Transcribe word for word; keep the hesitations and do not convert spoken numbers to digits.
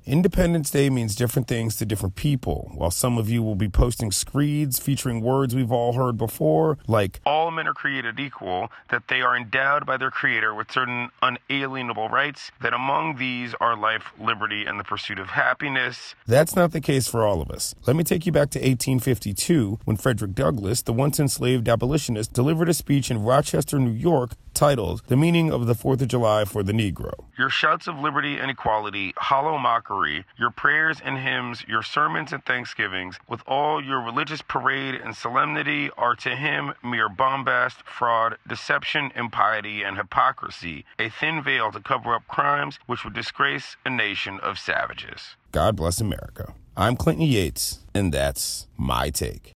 Independence Day means different things to different people. While some of you will be posting screeds featuring words we've all heard before, like, all men are created equal, that they are endowed by their creator with certain unalienable rights, that among these are life, liberty, and the pursuit of happiness. That's not the case for all of us. Let me take you back to eighteen fifty-two, when Frederick Douglass, the once enslaved abolitionist, delivered a speech in Rochester, New York, titled, The Meaning of the Fourth of July for the Negro. Your shouts of liberty and equality, hollow mockery, your prayers and hymns, your sermons and thanksgivings, with all your religious parade and solemnity, are to him mere bombast, fraud, deception, impiety, and hypocrisy, a thin veil to cover up crimes which would disgrace a nation of savages. God bless America. I'm Clinton Yates, and that's my take.